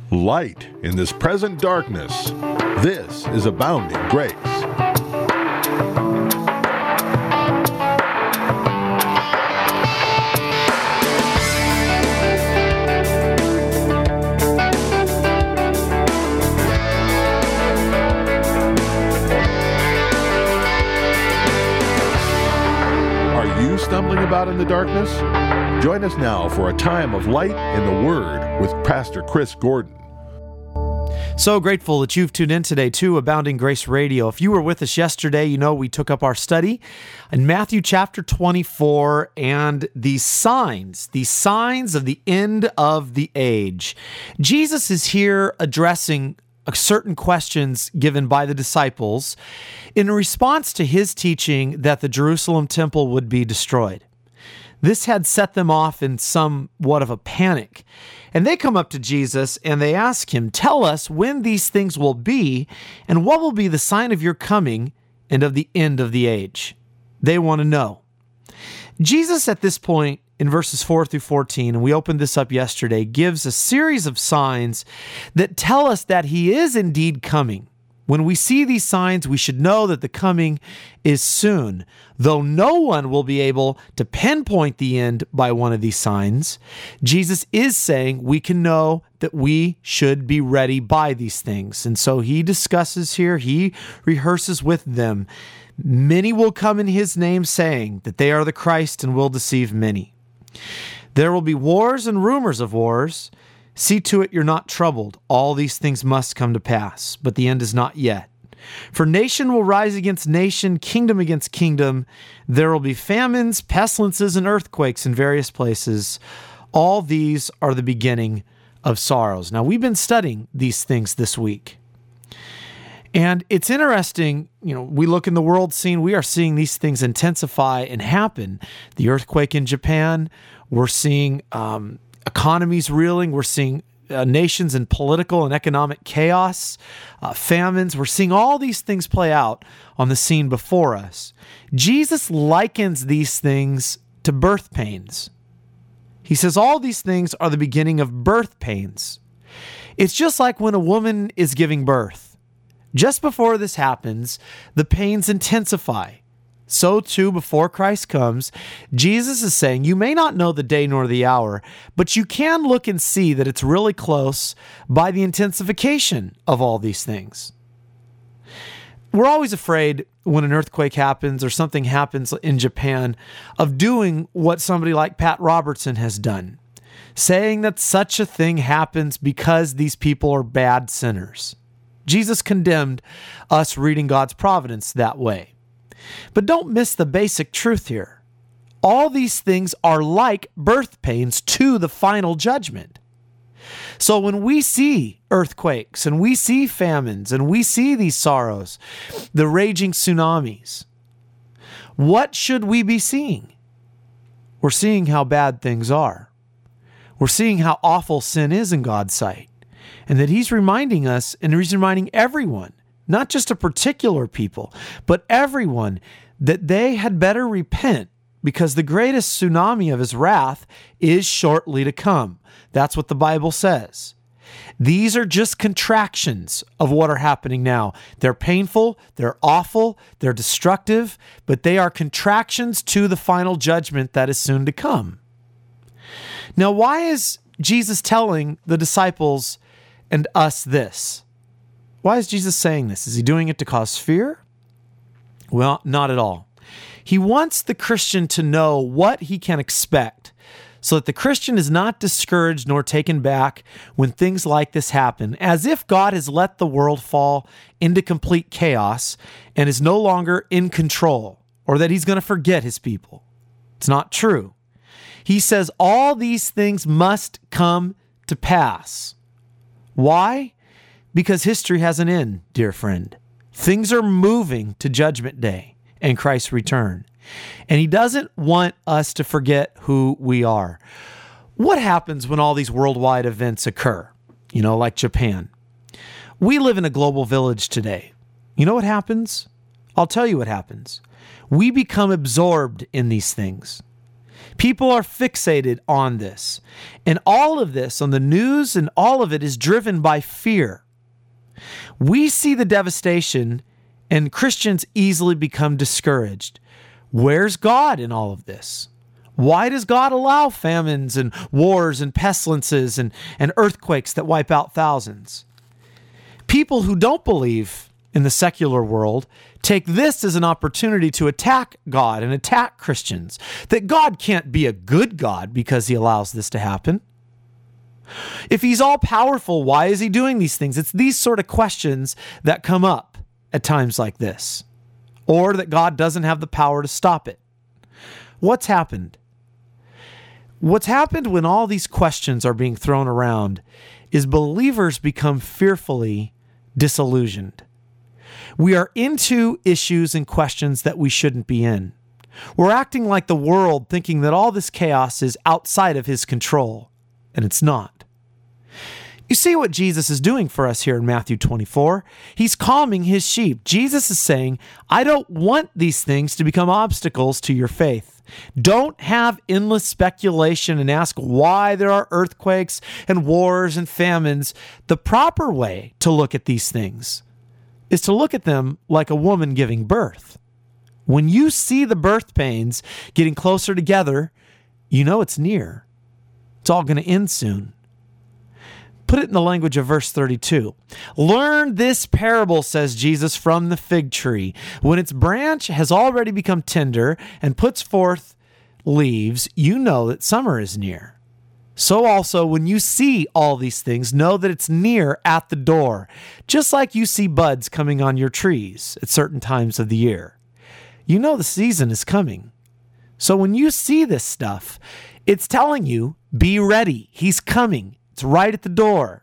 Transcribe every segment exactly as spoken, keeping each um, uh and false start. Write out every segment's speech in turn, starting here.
Light in this present darkness. This is Abounding Grace. Are you stumbling about in the darkness? Join us now for a time of light in the Word with Pastor Chris Gordon. So grateful that you've tuned in today to Abounding Grace Radio. If you were with us yesterday, you know we took up our study in Matthew chapter twenty-four and the signs, the signs of the end of the age. Jesus is here addressing certain questions given by the disciples in response to his teaching that the Jerusalem temple would be destroyed. This had set them off in somewhat of a panic. And they come up to Jesus and they ask him, "Tell us when these things will be, and what will be the sign of your coming and of the end of the age?" They want to know. Jesus at this point in verses four through fourteen, and we opened this up yesterday, gives a series of signs that tell us that he is indeed coming. When we see these signs, we should know that the coming is soon. Though no one will be able to pinpoint the end by one of these signs, Jesus is saying we can know that we should be ready by these things. And so he discusses here, he rehearses with them. Many will come in his name saying that they are the Christ and will deceive many. There will be wars and rumors of wars. See to it you're not troubled. All these things must come to pass, but the end is not yet. For nation will rise against nation, kingdom against kingdom. There will be famines, pestilences, and earthquakes in various places. All these are the beginning of sorrows. Now, we've been studying these things this week. And it's interesting, you know, we look in the world scene, we are seeing these things intensify and happen. The earthquake in Japan, we're seeing um, economies reeling, we're seeing uh, nations in political and economic chaos, uh, famines. We're seeing all these things play out on the scene before us. Jesus likens these things to birth pains. He says all these things are the beginning of birth pains. It's just like when a woman is giving birth. Just before this happens, the pains intensify. So too, before Christ comes, Jesus is saying, you may not know the day nor the hour, but you can look and see that it's really close by the intensification of all these things. We're always afraid when an earthquake happens or something happens in Japan of doing what somebody like Pat Robertson has done, saying that such a thing happens because these people are bad sinners. Jesus condemned us reading God's providence that way. But don't miss the basic truth here. All these things are like birth pains to the final judgment. So when we see earthquakes and we see famines and we see these sorrows, the raging tsunamis, what should we be seeing? We're seeing how bad things are. We're seeing how awful sin is in God's sight. And that he's reminding us, and he's reminding everyone, not just a particular people, but everyone, that they had better repent because the greatest tsunami of his wrath is shortly to come. That's what the Bible says. These are just contractions of what are happening now. They're painful, they're awful, they're destructive, but they are contractions to the final judgment that is soon to come. Now, why is Jesus telling the disciples and us this? Why is Jesus saying this? Is he doing it to cause fear? Well, not at all. He wants the Christian to know what he can expect so that the Christian is not discouraged nor taken back when things like this happen, as if God has let the world fall into complete chaos and is no longer in control, or that he's going to forget his people. It's not true. He says all these things must come to pass. Why? Because history has an end, dear friend. Things are moving to Judgment Day and Christ's return. And he doesn't want us to forget who we are. What happens when all these worldwide events occur? You know, like Japan. We live in a global village today. You know what happens? I'll tell you what happens. We become absorbed in these things. People are fixated on this. And all of this on the news and all of it is driven by fear. We see the devastation and Christians easily become discouraged. Where's God in all of this? Why does God allow famines and wars and pestilences and, and earthquakes that wipe out thousands? People who don't believe in the secular world take this as an opportunity to attack God and attack Christians, that God can't be a good God because he allows this to happen. If he's all powerful, why is he doing these things? It's these sort of questions that come up at times like this, or that God doesn't have the power to stop it. What's happened? What's happened when all these questions are being thrown around is believers become fearfully disillusioned. We are into issues and questions that we shouldn't be in. We're acting like the world, thinking that all this chaos is outside of his control, and it's not. You see what Jesus is doing for us here in Matthew twenty-four? He's calming his sheep. Jesus is saying, I don't want these things to become obstacles to your faith. Don't have endless speculation and ask why there are earthquakes and wars and famines. The proper way to look at these things is to look at them like a woman giving birth. When you see the birth pains getting closer together, you know it's near. It's all going to end soon. Put it in the language of verse thirty-two. Learn this parable, says Jesus, from the fig tree. When its branch has already become tender and puts forth leaves, you know that summer is near. So also, when you see all these things, know that it's near at the door, just like you see buds coming on your trees at certain times of the year. You know the season is coming. So when you see this stuff, it's telling you, be ready. He's coming. It's right at the door.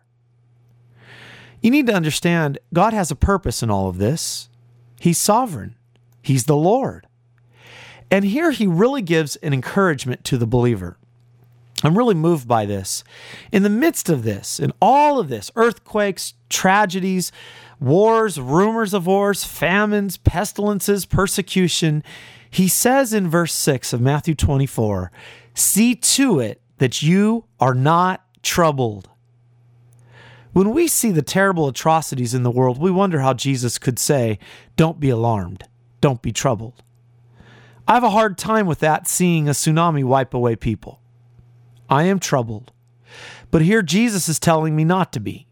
You need to understand, God has a purpose in all of this. He's sovereign. He's the Lord. And here he really gives an encouragement to the believer. I'm really moved by this. In the midst of this, in all of this, earthquakes, tragedies, wars, rumors of wars, famines, pestilences, persecution, he says in verse six of Matthew twenty-four, see to it that you are not troubled. When we see the terrible atrocities in the world, we wonder how Jesus could say, don't be alarmed, don't be troubled. I have a hard time with that, seeing a tsunami wipe away people. I am troubled. But here Jesus is telling me not to be.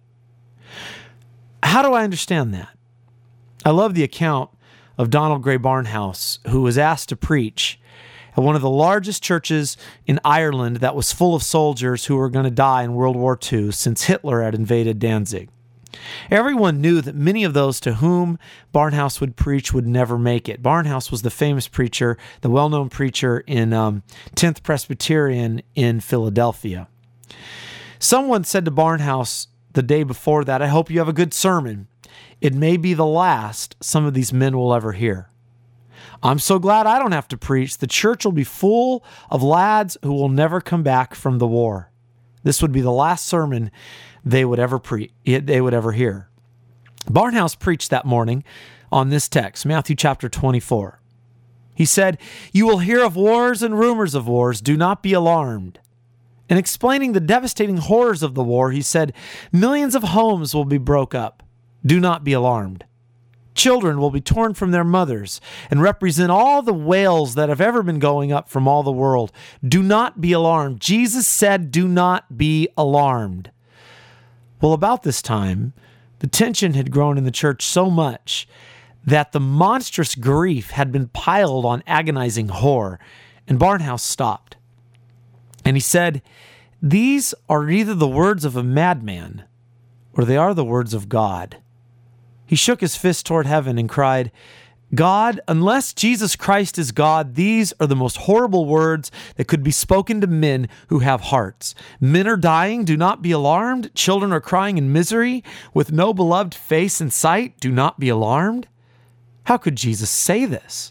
How do I understand that? I love the account of Donald Grey Barnhouse, who was asked to preach at one of the largest churches in Ireland that was full of soldiers who were going to die in World War Two since Hitler had invaded Danzig. Everyone knew that many of those to whom Barnhouse would preach would never make it. Barnhouse was the famous preacher, the well-known preacher in um, tenth Presbyterian in Philadelphia. Someone said to Barnhouse the day before that, I hope you have a good sermon. It may be the last some of these men will ever hear. I'm so glad I don't have to preach. The church will be full of lads who will never come back from the war. This would be the last sermon they would ever pre- they would ever hear. Barnhouse preached that morning on this text, Matthew chapter twenty-four. He said, you will hear of wars and rumors of wars. Do not be alarmed. In explaining the devastating horrors of the war, he said, millions of homes will be broke up. Do not be alarmed. Children will be torn from their mothers and represent all the wails that have ever been going up from all the world. Do not be alarmed. Jesus said, do not be alarmed. Well, about this time, the tension had grown in the church so much that the monstrous grief had been piled on agonizing horror, and Barnhouse stopped. And he said, these are either the words of a madman or they are the words of God. He shook his fist toward heaven and cried, God, unless Jesus Christ is God, these are the most horrible words that could be spoken to men who have hearts. Men are dying, do not be alarmed. Children are crying in misery with no beloved face in sight, do not be alarmed. How could Jesus say this?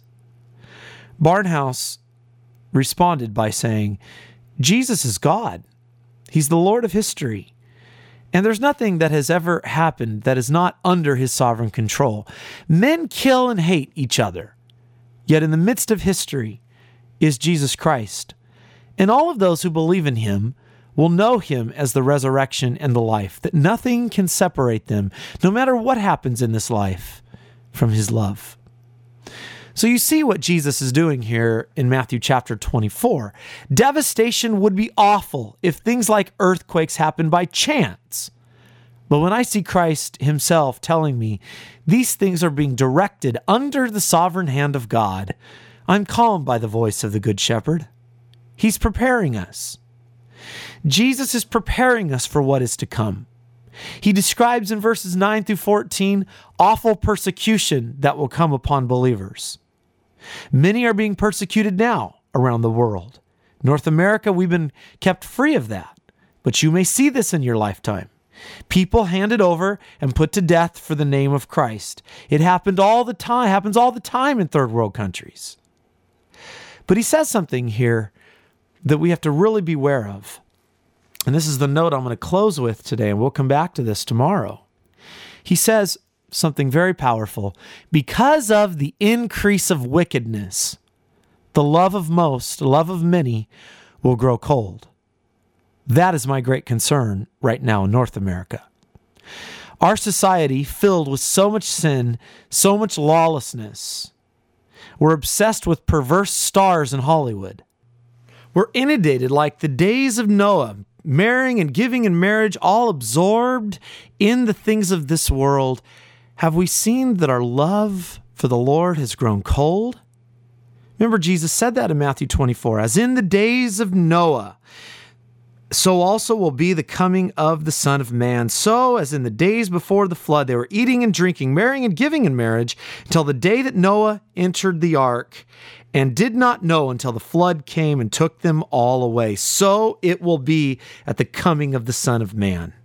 Barnhouse responded by saying, Jesus is God. He's the Lord of history. And there's nothing that has ever happened that is not under his sovereign control. Men kill and hate each other. Yet in the midst of history is Jesus Christ. And all of those who believe in him will know him as the resurrection and the life, that nothing can separate them, no matter what happens in this life, from his love. So you see what Jesus is doing here in Matthew chapter twenty-four. Devastation would be awful if things like earthquakes happen by chance. But when I see Christ himself telling me these things are being directed under the sovereign hand of God, I'm calmed by the voice of the Good Shepherd. He's preparing us. Jesus is preparing us for what is to come. He describes in verses nine through fourteen awful persecution that will come upon believers. Many are being persecuted now around the world. North America, we've been kept free of that, but you may see this in your lifetime. People handed over and put to death for the name of Christ. It happened all the time, happens all the time in third world countries. But he says something here that we have to really beware of. And this is the note I'm going to close with today, and we'll come back to this tomorrow. He says something very powerful. Because of the increase of wickedness, the love of most, the love of many, will grow cold. That is my great concern right now in North America. Our society, filled with so much sin, so much lawlessness. We're obsessed with perverse stars in Hollywood. We're inundated like the days of Noah, marrying and giving in marriage, all absorbed in the things of this world. Have we seen that our love for the Lord has grown cold? Remember, Jesus said that in Matthew twenty-four, as in the days of Noah, so also will be the coming of the Son of Man. So as in the days before the flood, they were eating and drinking, marrying and giving in marriage, until the day that Noah entered the ark, and did not know until the flood came and took them all away. So it will be at the coming of the Son of Man.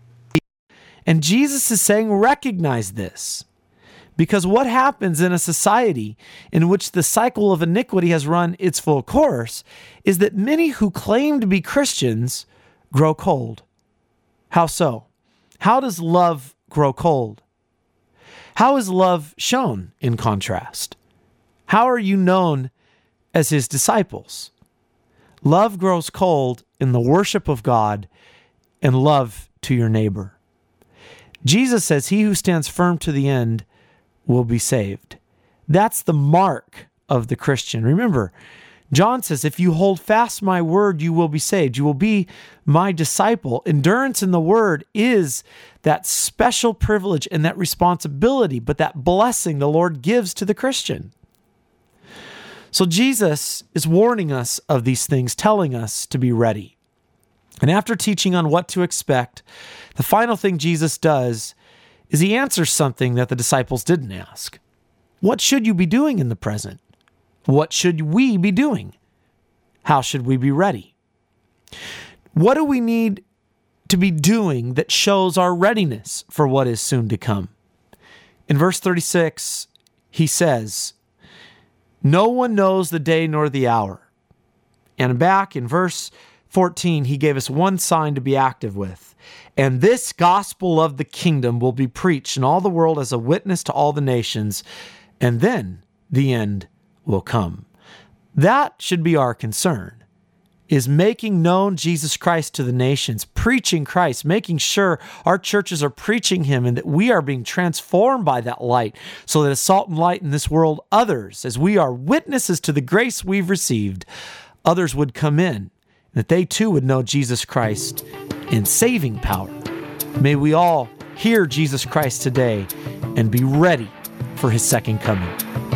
And Jesus is saying, recognize this. Because what happens in a society in which the cycle of iniquity has run its full course is that many who claim to be Christians grow cold. How so? How does love grow cold? How is love shown in contrast? How are you known as his disciples? Love grows cold in the worship of God and love to your neighbor. Jesus says, he who stands firm to the end will be saved. That's the mark of the Christian. Remember, John says, if you hold fast my word, you will be saved. You will be my disciple. Endurance in the word is that special privilege and that responsibility, but that blessing the Lord gives to the Christian. So Jesus is warning us of these things, telling us to be ready. And after teaching on what to expect, the final thing Jesus does is he answers something that the disciples didn't ask. What should you be doing in the present? What should we be doing? How should we be ready? What do we need to be doing that shows our readiness for what is soon to come? In verse thirty-six, he says, no one knows the day nor the hour. And back in verse fourteen, he gave us one sign to be active with. And this gospel of the kingdom will be preached in all the world as a witness to all the nations, and then the end will come. That should be our concern, is making known Jesus Christ to the nations, preaching Christ, making sure our churches are preaching him and that we are being transformed by that light so that as salt and light in this world, others, as we are witnesses to the grace we've received, others would come in, that they too would know Jesus Christ in saving power. May we all hear Jesus Christ today and be ready for his second coming.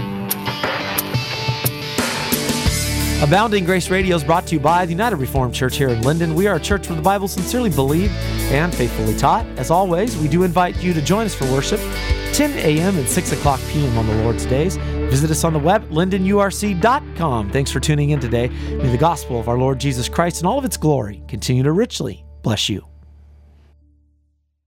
Abounding Grace Radio is brought to you by the United Reformed Church here in Linden. We are a church where the Bible sincerely believed and faithfully taught. As always, we do invite you to join us for worship, ten a.m. and six o'clock p.m. on the Lord's days. Visit us on the web, linden u r c dot com. Thanks for tuning in today. May the gospel of our Lord Jesus Christ and all of its glory continue to richly bless you.